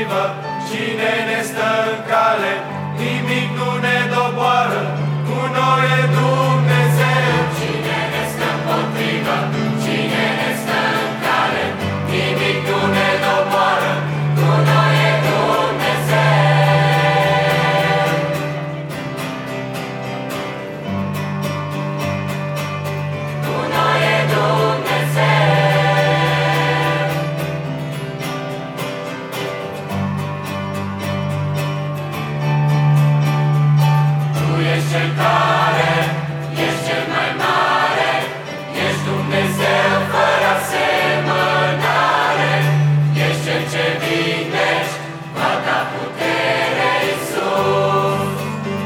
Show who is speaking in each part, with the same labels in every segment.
Speaker 1: împotrivă, cine ne stă în cale, nimic nu ne doboară, cu noi e Dumnezeu. Cine ne stă împotrivă, cine ne stă în cale, nimic nu ne doboară, cu noi e Dumnezeu. Cu noi e Dumnezeu. Cel care ești cel mai mare, ești Dumnezeu fără asemănare, ești Cel ce vindești, toată putere, Iisus,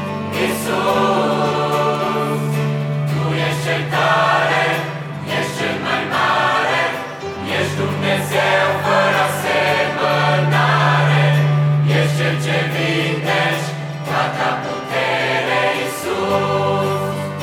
Speaker 1: Iisus. Tu ești Cel care ești cel mai mare, ești Dumnezeu fără asemănare, ești Cel ce vindești, toată putere, Iisus,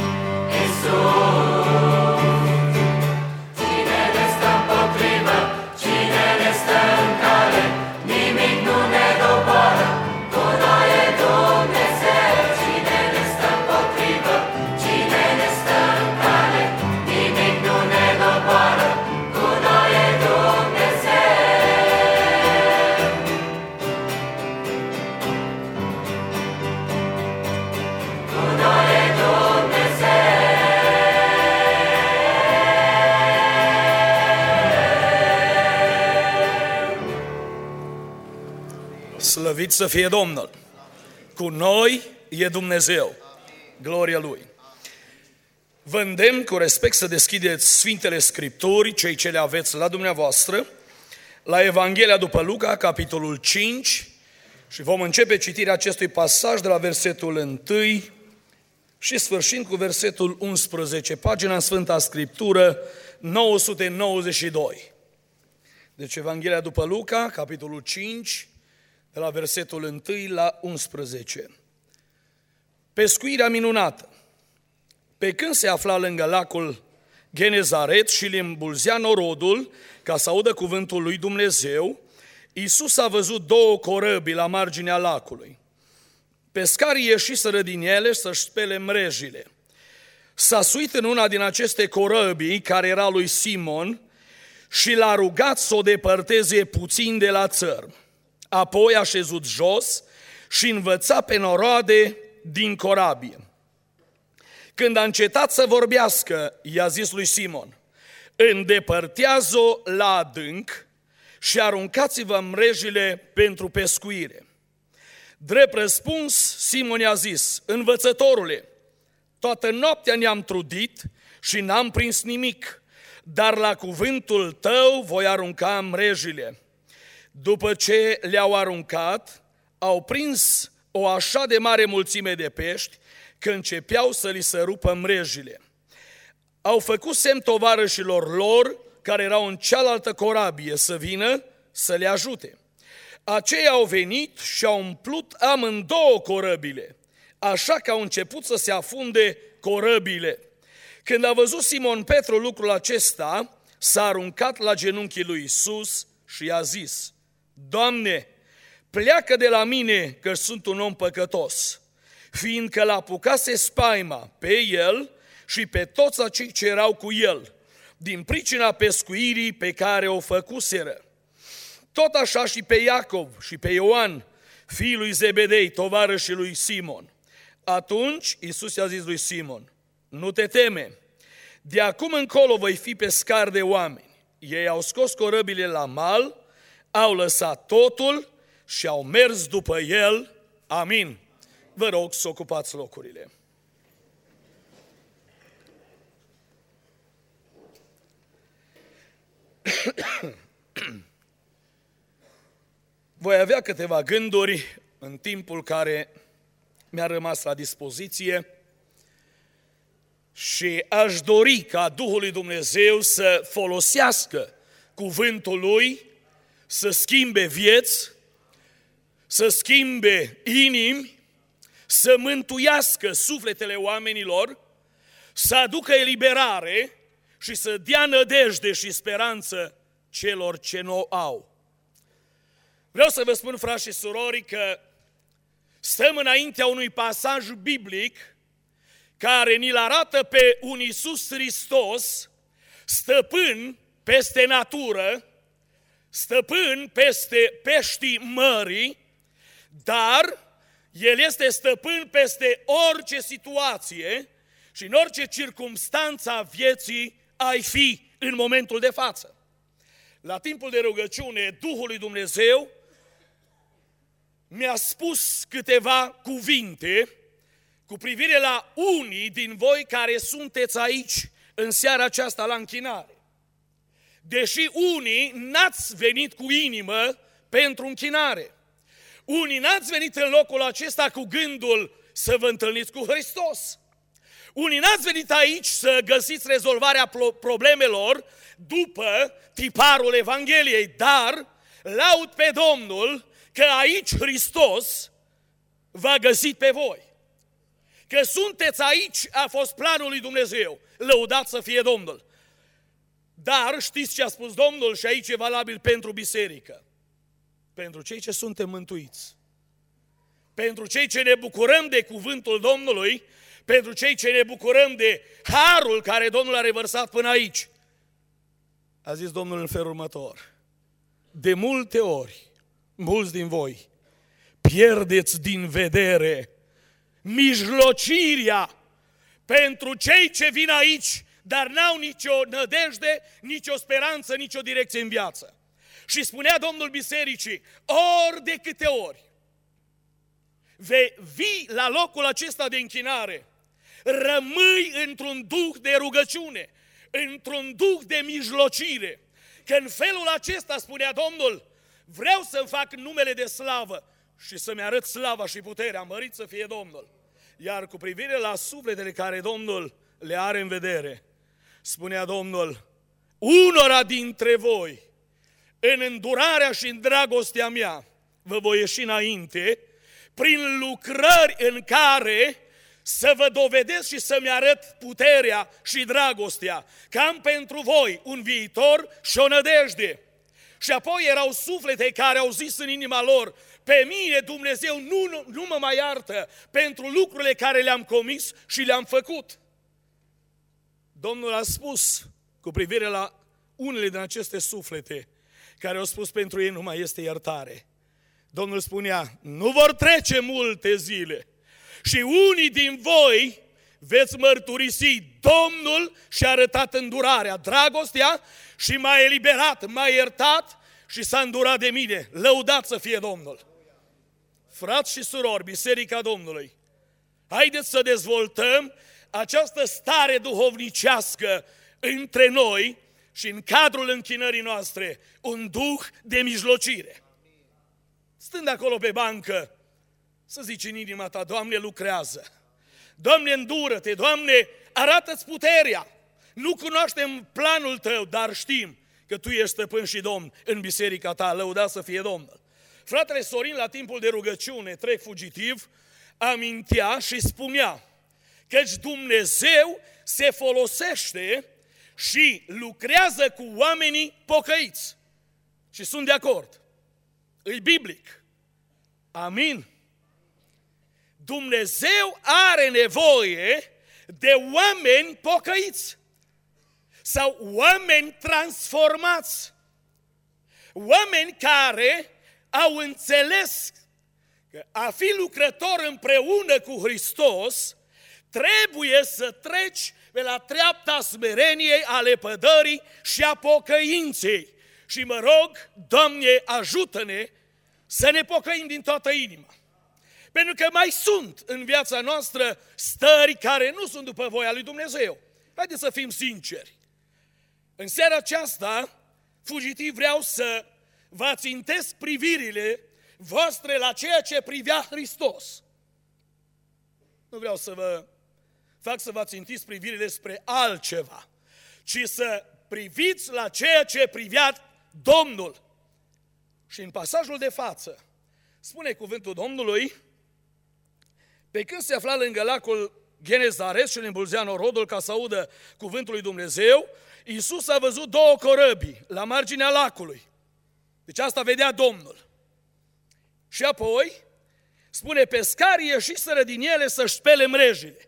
Speaker 1: Iisus. Cine ne stă împotrivă, cine ne stă în cale, nimic nu ne doboară, cu noi e Dumnezeu. Cine ne stă împotrivă, cine ne stă în cale, nimic nu ne doboară, cu noi e Dumnezeu. Cu noi e Dumnezeu.
Speaker 2: Slăvit să fie Domnul! Cu noi e Dumnezeu. Gloria Lui! Vă îndemn cu respect să deschideți Sfintele Scripturi, cei ce le aveți la dumneavoastră, la Evanghelia după Luca, capitolul 5, și vom începe citirea acestui pasaj de la versetul 1 și sfârșind cu versetul 11, pagina în Sfânta Scriptură 992. Deci Evanghelia după Luca, capitolul 5, de la versetul 1 la 11. Pescuirea minunată. Pe când se afla lângă lacul Genezaret și îl îmbulzea norodul ca să audă cuvântul lui Dumnezeu, Iisus a văzut două corăbii la marginea lacului. Pescarii ieșiseră din ele să-și spele mrejile. S-a suit în una din aceste corăbii, care era lui Simon, și l-a rugat să o depărteze puțin de la țărm. Apoi a șezut jos și învăța pe noroade din corabie. Când a încetat să vorbească, i-a zis lui Simon: îndepărtează-o la adânc și aruncați-vă mrejile pentru pescuire. Drept răspuns, Simon i-a zis: învățătorule, toată noaptea ne-am trudit și n-am prins nimic, dar la cuvântul tău voi arunca mrejile. După ce le-au aruncat, au prins o așa de mare mulțime de pești că începeau să li se rupă mrejile. Au făcut semn tovarășilor lor, care erau în cealaltă corabie, să vină să le ajute. Aceia au venit și au umplut amândouă corăbile, așa că au început să se afunde corăbile. Când a văzut Simon Petru lucrul acesta, s-a aruncat la genunchii lui Iisus și i-a zis: Doamne, pleacă de la mine că sunt un om păcătos, fiindcă l-apucase spaima pe el și pe toți acei ce erau cu el, din pricina pescuirii pe care o făcuseră. Tot așa și pe Iacov și pe Ioan, fiul lui Zebedei, tovarășii lui Simon. Atunci Iisus i-a zis lui Simon: nu te teme, de acum încolo voi fi pescar de oameni. Ei au scos corăbile la mal, au lăsat totul și au mers după el. Amin. Vă rog să ocupați locurile. Voi avea câteva gânduri în timpul care mi-a rămas la dispoziție și aș dori ca Duhul lui Dumnezeu să folosească cuvântul Lui, să schimbe vieți, să schimbe inimi, să mântuiască sufletele oamenilor, să aducă eliberare și să dea nădejde și speranță celor ce nu au. Vreau să vă spun, frați și surori, că stăm înaintea unui pasaj biblic care ni-l arată pe un Iisus Hristos, stăpân peste natură, stăpân peste peștii mării, dar El este stăpân peste orice situație și în orice circumstanță a vieții ai fi în momentul de față. La timpul de rugăciune, Duhul lui Dumnezeu mi-a spus câteva cuvinte cu privire la unii din voi care sunteți aici în seara aceasta la închinare. Deși unii n-ați venit cu inimă pentru închinare, unii n-ați venit în locul acesta cu gândul să vă întâlniți cu Hristos, unii n-ați venit aici să găsiți rezolvarea problemelor după tiparul Evangheliei, dar laud pe Domnul că aici Hristos v-a găsit pe voi. Că sunteți aici a fost planul lui Dumnezeu. Lăudat să fie Domnul. Dar știți ce a spus Domnul și aici e valabil pentru biserică. Pentru cei ce suntem mântuiți. Pentru cei ce ne bucurăm de cuvântul Domnului, pentru cei ce ne bucurăm de harul care Domnul a revărsat până aici. A zis Domnul în felul următor: de multe ori, mulți din voi pierdeți din vedere mijlocirea pentru cei ce vin aici, dar n-au nicio nădejde, nicio speranță, nicio direcție în viață. Și spunea Domnul bisericii, ori de câte ori vei vii la locul acesta de închinare, rămâi într-un duh de rugăciune, într-un duh de mijlocire, că în felul acesta, spunea Domnul, vreau să-mi fac numele de slavă și să-mi arăt slava și puterea, mărit să fie Domnul. Iar cu privire la sufletele care Domnul le are în vedere, spunea Domnul, unora dintre voi, în îndurarea și în dragostea mea, vă voi ieși înainte, prin lucrări în care să vă dovedesc și să-mi arăt puterea și dragostea, că am pentru voi un viitor și o nădejde. Și apoi erau suflete care au zis în inima lor, pe mine Dumnezeu nu mă mai iartă pentru lucrurile care le-am comis și le-am făcut. Domnul a spus cu privire la unele din aceste suflete care au spus pentru ei nu mai este iertare. Domnul spunea, nu vor trece multe zile și unii din voi veți mărturisi, Domnul și-a arătat îndurarea, dragostea și m-a eliberat, m-a iertat și s-a îndurat de mine. Lăudat să fie Domnul! Frați și surori, Biserica Domnului, haideți să dezvoltăm această stare duhovnicească între noi și în cadrul închinării noastre, un duh de mijlocire. Stând acolo pe bancă, să zici în inima ta, Doamne, lucrează, Doamne, îndură-te, Doamne, arată-ți puterea. Nu cunoaștem planul tău, dar știm că tu ești stăpân și Domn în biserica ta, lăudat să fie Domnul. Fratele Sorin, la timpul de rugăciune, trec fugitiv, amintea și spunea căci Dumnezeu se folosește și lucrează cu oamenii pocăiți. Și sunt de acord. E biblic. Amin. Dumnezeu are nevoie de oameni pocăiți sau oameni transformați. Oameni care au înțeles că a fi lucrător împreună cu Hristos trebuie să treci pe la treapta smereniei, a lepădării și a pocăinței. Și mă rog, Doamne, ajută-ne să ne pocăim din toată inima. Pentru că mai sunt în viața noastră stări care nu sunt după voia lui Dumnezeu. Haideți să fim sinceri. În seara aceasta, fugitiv, vreau să vă ațintesc privirile voastre la ceea ce privea Hristos. Nu vreau să vă fac să vă ațintiți privirile spre altceva, ci să priviți la ceea ce privea Domnul. Și în pasajul de față, spune cuvântul Domnului, pe când se afla lângă lacul Genezaret și îl îmbulzea norodul ca să audă cuvântul lui Dumnezeu, Iisus a văzut două corăbii la marginea lacului. Deci asta vedea Domnul. Și apoi spune, pescarii ieșiseră din ele să-și spele mrejile.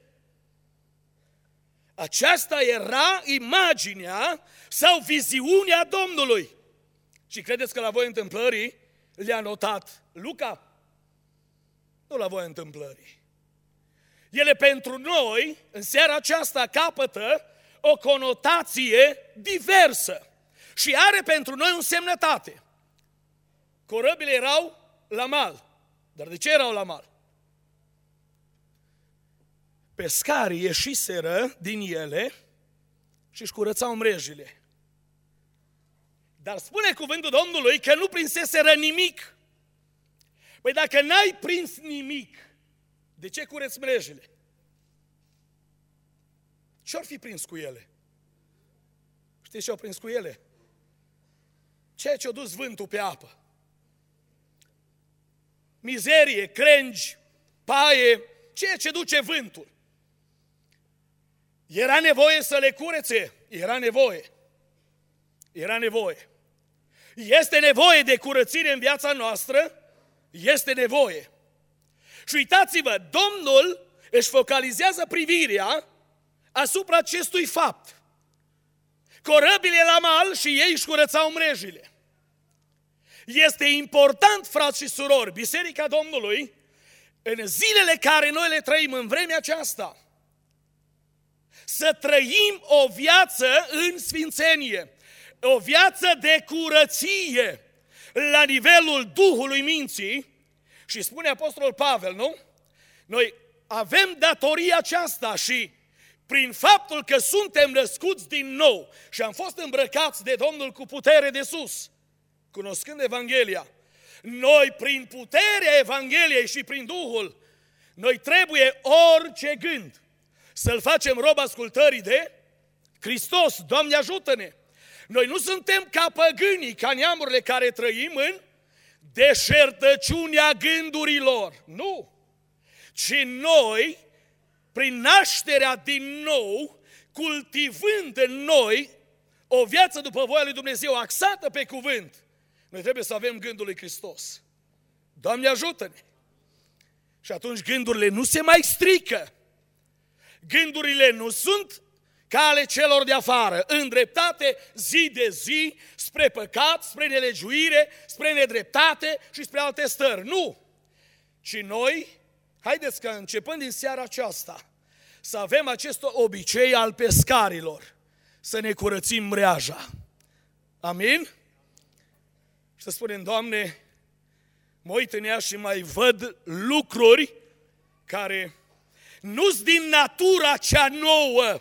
Speaker 2: Aceasta era imaginea sau viziunea Domnului. Și credeți că la Voia Întâmplării le-a notat Luca? Nu la Voia Întâmplării. Ele pentru noi, în seara aceasta, capătă o conotație diversă și are pentru noi o însemnătate. Corăbile erau la mal. Dar de ce erau la mal? Pescarii ieșiseră din ele și își curățau mrejile. Dar spune cuvântul Domnului că nu prinseseră nimic. Păi dacă n-ai prins nimic, de ce cureți mrejile? Ce-or fi prins cu ele? Știți ce au prins cu ele? Ceea ce a dus vântul pe apă. Mizerie, crengi, paie, ceea ce duce vântul. Era nevoie să le curețe? Era nevoie. Era nevoie. Este nevoie de curățire în viața noastră? Este nevoie. Și uitați-vă, Domnul își focalizează privirea asupra acestui fapt. Corăbile la mal și ei își curățau mrejile. Este important, frați și surori, Biserica Domnului, în zilele care noi le trăim în vremea aceasta, să trăim o viață în sfințenie, o viață de curăție la nivelul Duhului minții. Și spune Apostolul Pavel, nu? Noi avem datoria aceasta și prin faptul că suntem născuți din nou și am fost îmbrăcați de Domnul cu putere de sus, cunoscând Evanghelia, noi prin puterea Evangheliei și prin Duhul, noi trebuie orice gând să-l facem rob ascultării de Hristos. Doamne ajută-ne! Noi nu suntem ca păgânii, ca neamurile care trăim în deșertăciunea gândurilor. Nu! Ci noi, prin nașterea din nou, cultivând în noi o viață după voia lui Dumnezeu, axată pe cuvânt, noi trebuie să avem gândul lui Hristos. Doamne ajută-ne! Și atunci gândurile nu se mai strică. Gândurile nu sunt ca ale celor de afară, îndreptate zi de zi spre păcat, spre nelegiuire, spre nedreptate și spre alte stări. Nu! Ci noi, haideți că începând din seara aceasta, să avem acest obicei al pescarilor, să ne curățim mreaja. Amin? Și să spunem, Doamne, mă uit în ea și mai văd lucruri care nu-s din natura cea nouă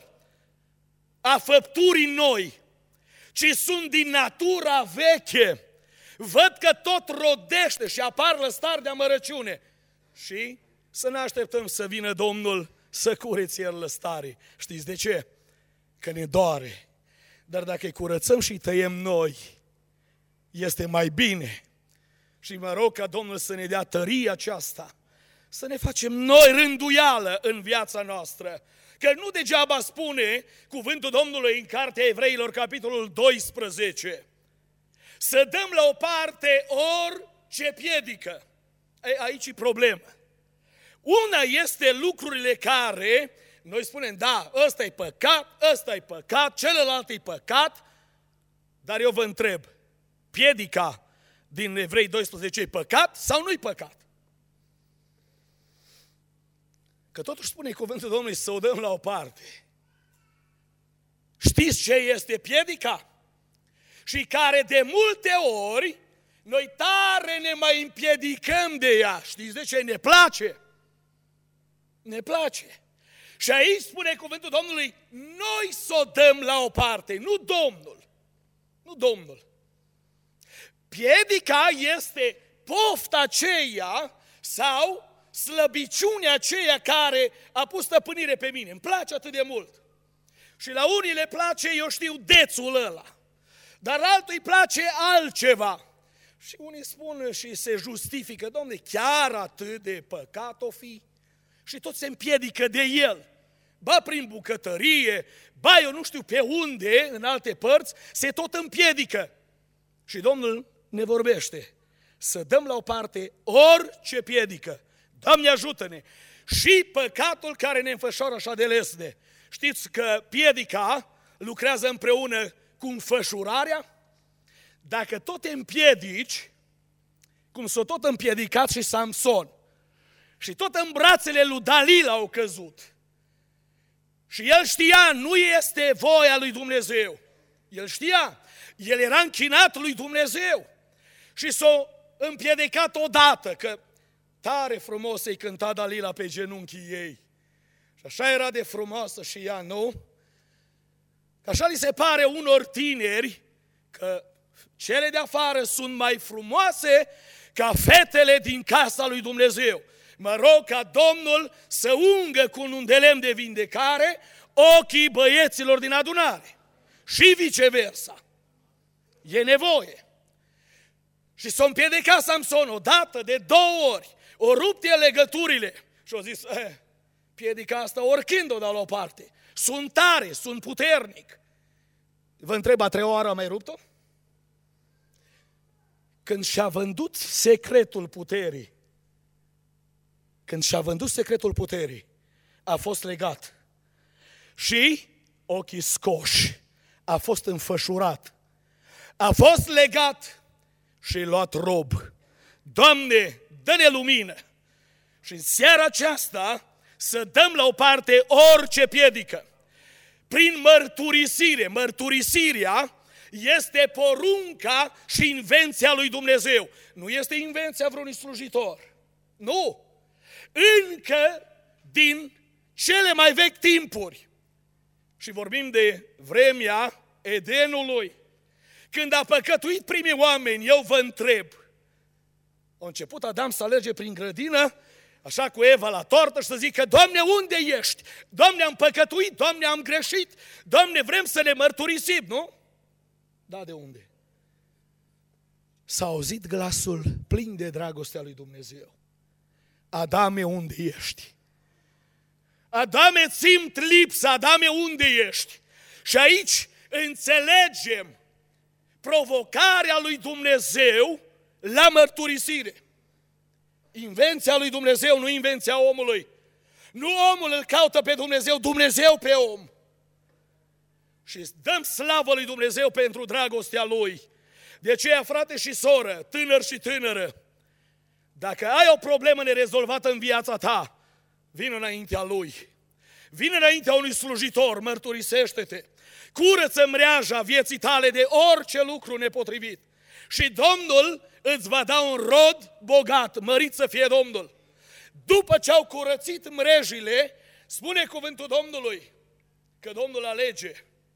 Speaker 2: a făpturii noi, ci sunt din natura veche. Văd că tot rodește și apar lăstari de amărăciune. Și să ne așteptăm să vină Domnul să curețe el lăstarii. Știți de ce? Că ne doare. Dar dacă îi curățăm și îi tăiem noi, este mai bine. Și mă rog ca Domnul să ne dea tăria aceasta, să ne facem noi rânduială în viața noastră. Că nu degeaba spune cuvântul Domnului în Cartea Evreilor, capitolul 12, să dăm la o parte orice piedică. Aici e problemă. Una este lucrurile care noi spunem, da, ăsta e păcat, celălalt e păcat, dar eu vă întreb, piedica din Evrei 12 e păcat sau nu e păcat? Că totuși spune cuvântul Domnului să o dăm la o parte. Știți ce este piedica? Și care de multe ori noi tare ne mai împiedicăm de ea. Știți de ce? Ne place. Ne place. Și aici spune cuvântul Domnului, noi să o dăm la o parte, nu Domnul. Nu Domnul. Piedica este pofta aceea sau slăbiciunea aceea care a pus stăpânire pe mine. Îmi place atât de mult. Și la unii le place, eu știu, dețul ăla. Dar altul îi place altceva. Și unii spun și se justifică, Dom'le, chiar atât de păcat o fi? Și tot se împiedică de el. Ba prin bucătărie, ba eu nu știu pe unde, în alte părți, se tot împiedică. Și Domnul ne vorbește să dăm la o parte orice piedică. Doamne ajută-ne! Și păcatul care ne înfășoară așa de lesne. Știți că piedica lucrează împreună cu înfășurarea? Dacă tot te împiedici, cum s-a tot împiedicat și Samson, și tot în brațele lui Dalila au căzut, și el știa, nu este voia lui Dumnezeu. El știa, el era închinat lui Dumnezeu. Și s-a împiedicat odată, că tare frumos îi cânta Dalila pe genunchii ei. Și așa era de frumoasă și ea, nu? Că așa li se pare unor tineri că cele de afară sunt mai frumoase ca fetele din casa lui Dumnezeu. Mă rog ca Domnul să ungă cu un de lemn de vindecare ochii băieților din adunare. Și viceversa. E nevoie. Și s-a împiedicat Samson odată, de 2 ori. O rupte legăturile. Și a zis, piedica asta oricând o dau la o parte. Sunt tare, sunt puternic. Vă întreb, a 3-a oară a mai rupt-o? Când și-a vândut secretul puterii, a fost legat. Și ochii scoși, a fost înfășurat. A fost legat și luat rob. Doamne, dă-ne lumină! Și în seara aceasta să dăm la o parte orice piedică. Prin mărturisire. Mărturisirea este porunca și invenția lui Dumnezeu. Nu este invenția vreunui slujitor. Nu! Încă din cele mai vechi timpuri. Și vorbim de vremea Edenului. Când a păcătuit primii oameni, eu vă întreb. A început Adam să alerge prin grădină, așa cu Eva la tortă și să zică, Doamne, unde ești? Doamne, am păcătuit, Doamne, am greșit, Doamne, vrem să ne mărturisim, nu? Da, de unde? S-a auzit glasul plin de dragostea lui Dumnezeu. Adame, unde ești? Adame, simt lipsa, Adame, unde ești? Și aici înțelegem provocarea lui Dumnezeu la mărturisire. Invenția lui Dumnezeu, nu invenția omului. Nu omul îl caută pe Dumnezeu, Dumnezeu pe om. Și dăm slavă lui Dumnezeu pentru dragostea Lui. De aceea, frate și soră, tânăr și tânără, dacă ai o problemă nerezolvată în viața ta, vină înaintea Lui. Vină înaintea unui slujitor, mărturisește-te. Curăță mreaja vieții tale de orice lucru nepotrivit. Și Domnul îți va da un rod bogat, mărit să fie Domnul. După ce au curățit mrejile, spune cuvântul Domnului că Domnul alege.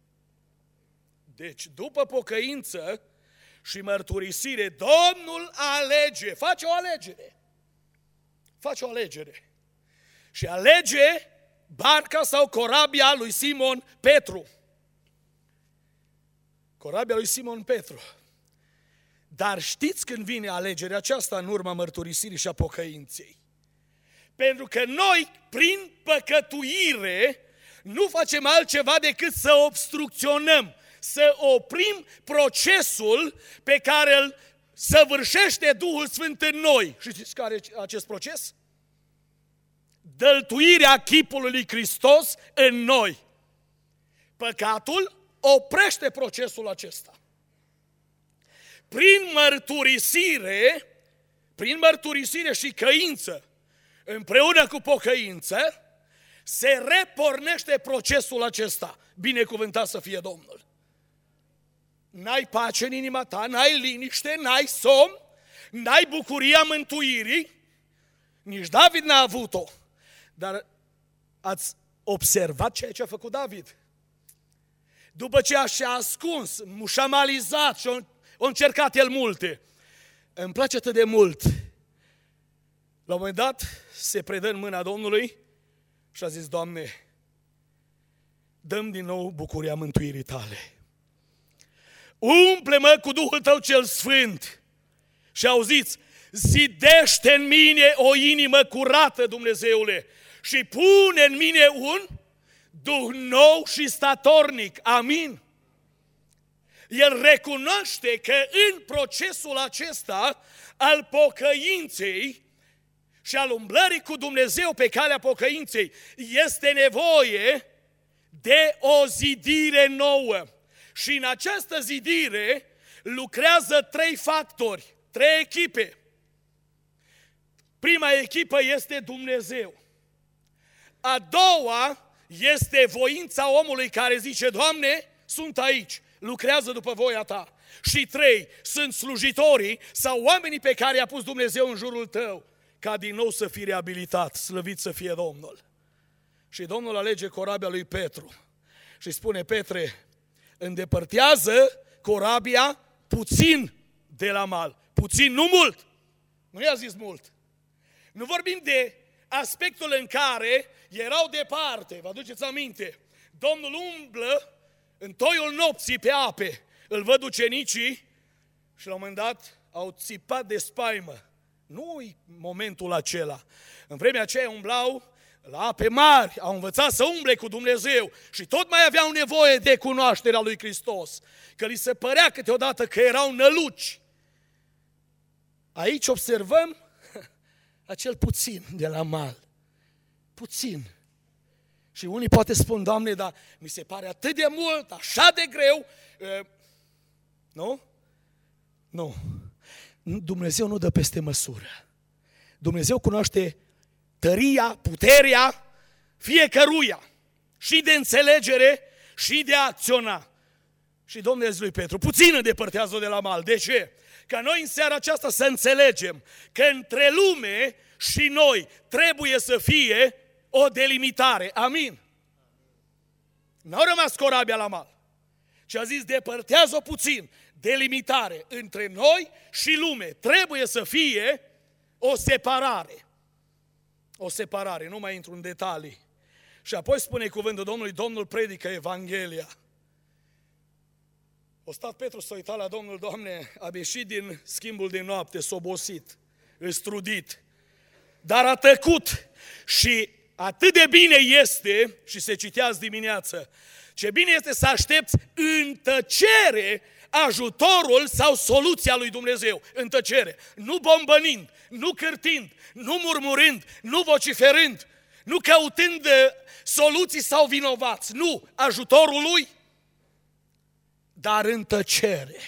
Speaker 2: Deci, după pocăință și mărturisire, Domnul alege, face o alegere. Face o alegere. Și alege barca sau corabia lui Simon Petru. Corabia lui Simon Petru. Dar știți când vine alegerea aceasta în urma mărturisirii și a pocăinței? Pentru că noi, prin păcătuire, nu facem altceva decât să obstrucționăm, să oprim procesul pe care îl săvârșește Duhul Sfânt în noi. Și știți care e acest proces? Dăltuirea chipului lui Hristos în noi. Păcatul oprește procesul acesta. Prin mărturisire și căință, împreună cu pocăință, se repornește procesul acesta. Binecuvântat să fie Domnul. N-ai pace în inima ta, n-ai liniște, n-ai somn, n-ai bucuria mântuirii, nici David n-a avut-o. Dar ați observat ceea ce a făcut David? După ce și-a ascuns, mușamalizat și a încercat el multe. Îmi place atât de mult. La un moment dat se predă în mâna Domnului și a zis, Doamne, dă-mi din nou bucuria mântuirii tale. Umple-mă cu Duhul tău cel Sfânt. Și auziți, zidește în mine o inimă curată, Dumnezeule, și pune în mine un Duh nou și statornic. Amin. el recunoaște că în procesul acesta al pocăinței și al umblării cu Dumnezeu pe calea pocăinței este nevoie de o zidire nouă. Și în această zidire lucrează 3 factori, 3 echipe. Prima echipă este Dumnezeu. A doua este voința omului care zice, Doamne, sunt aici, lucrează după voia Ta. Și 3, sunt slujitorii sau oamenii pe care i-a pus Dumnezeu în jurul tău, ca din nou să fii reabilitat, slăvit să fie Domnul. Și Domnul alege corabia lui Petru și spune, Petre, îndepărtează corabia puțin de la mal. Puțin, nu mult. Nu i-a zis mult. Nu vorbim de aspectul în care erau departe. Vă aduceți aminte? Domnul umblă în toiul nopții pe ape. Îl văd ucenicii și la un moment dat au țipat de spaimă. Nu-i momentul acela. În vremea aceea umblau la ape mari, au învățat să umble cu Dumnezeu și tot mai aveau nevoie de cunoașterea lui Hristos. Că li se părea câteodată că erau năluci. Aici observăm acel puțin de la mal. Puțin. Și unii poate spun, Doamne, dar mi se pare atât de mult, așa de greu. Nu? Nu. Dumnezeu nu dă peste măsură. Dumnezeu cunoaște tăria, puterea fiecăruia. Și de înțelegere și de a acționa. Și Domnul a zis lui Petru, puțin îndepărtează-o de la mal. De ce? Ca noi în seara aceasta să înțelegem că între lume și noi trebuie să fie o delimitare. Amin? N-au rămas corabia la mal. Și a zis, depărtează-o puțin. Delimitare între noi și lume. Trebuie să fie o separare. O separare, nu mai intru în detalii. Și apoi spune cuvântul Domnului, Domnul predică Evanghelia. O stat Petru s-a uitat la Domnul, Doamne, a ieșit din schimbul de noapte, s-a obosit, strudit, dar a tăcut și atât de bine este, și se citea azi dimineață, ce bine este să aștepți în tăcere ajutorul sau soluția lui Dumnezeu, în tăcere, nu bombănind, nu cârtind, nu murmurând, nu vociferând, nu căutând soluții sau vinovați, nu, ajutorul lui, dar în tăcere.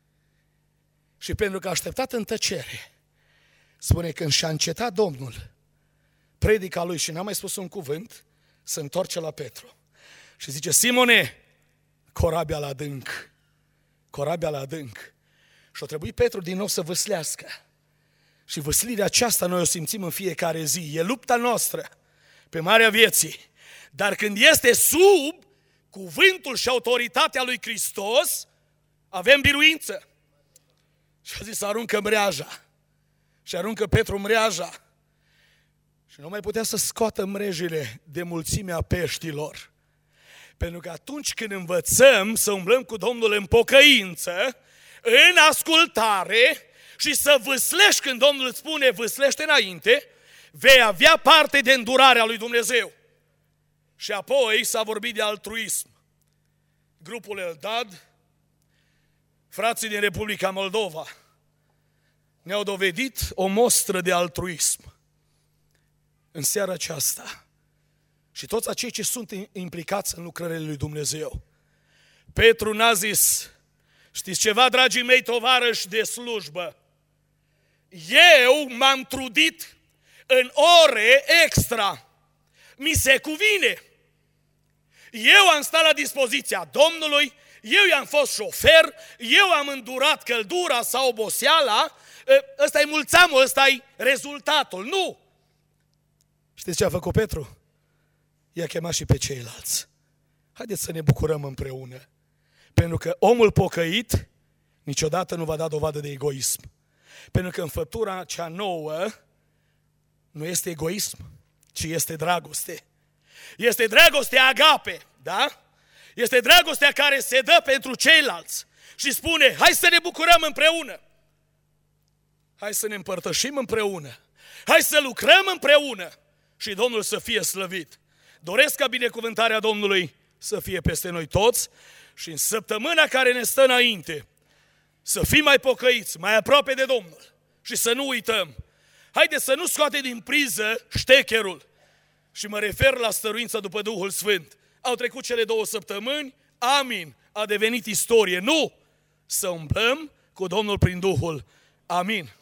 Speaker 2: Și pentru că a așteptat în tăcere, spune când și-a încetat Domnul predica lui și n-a mai spus un cuvânt, se întoarce la Petru și zice, Simone, corabia la adânc, corabia la adânc. Și a trebuit Petru din nou să vâslească. Și vâslirea aceasta noi o simțim în fiecare zi. E lupta noastră pe marea vieții. Dar când este sub cuvântul și autoritatea lui Hristos, avem biruință. Și a zis, aruncă mreaja. Și aruncă Petru mreaja. Și nu mai putea să scoată mrejile de mulțimea peștilor. Pentru că atunci când învățăm să umblăm cu Domnul în pocăință, în ascultare și să vâslești când Domnul îți spune vâslește înainte, vei avea parte de îndurarea lui Dumnezeu. Și apoi s-a vorbit de altruism. Grupul Eldad, frații din Republica Moldova, ne-au dovedit o mostră de altruism în seara aceasta. Și toți acei ce sunt implicați în lucrările lui Dumnezeu. Petru n-a zis, știți ceva, dragii mei tovarăși de slujbă, eu m-am trudit în ore extra, mi se cuvine. Eu am stat la dispoziția Domnului, eu i-am fost șofer, eu am îndurat căldura sau oboseala, ăsta-i mulțamul, ăsta-i rezultatul. Nu! Știți ce a făcut Petru? I-a chemat și pe ceilalți. Haideți să ne bucurăm împreună. Pentru că omul pocăit niciodată nu va da dovadă de egoism. Pentru că în făptura cea nouă nu este egoism, ci este dragoste. Este dragostea agape, da? Este dragostea care se dă pentru ceilalți și spune, hai să ne bucurăm împreună. Hai să ne împărtășim împreună. Hai să lucrăm împreună și Domnul să fie slăvit. Doresc ca binecuvântarea Domnului să fie peste noi toți și în săptămâna care ne stă înainte să fim mai pocăiți, mai aproape de Domnul și să nu uităm. Haideți să nu scoate din priză ștecherul. Și mă refer la stăruința după Duhul Sfânt. Au trecut cele 2 săptămâni, amin, a devenit istorie. Nu! Să umblăm cu Domnul prin Duhul. Amin.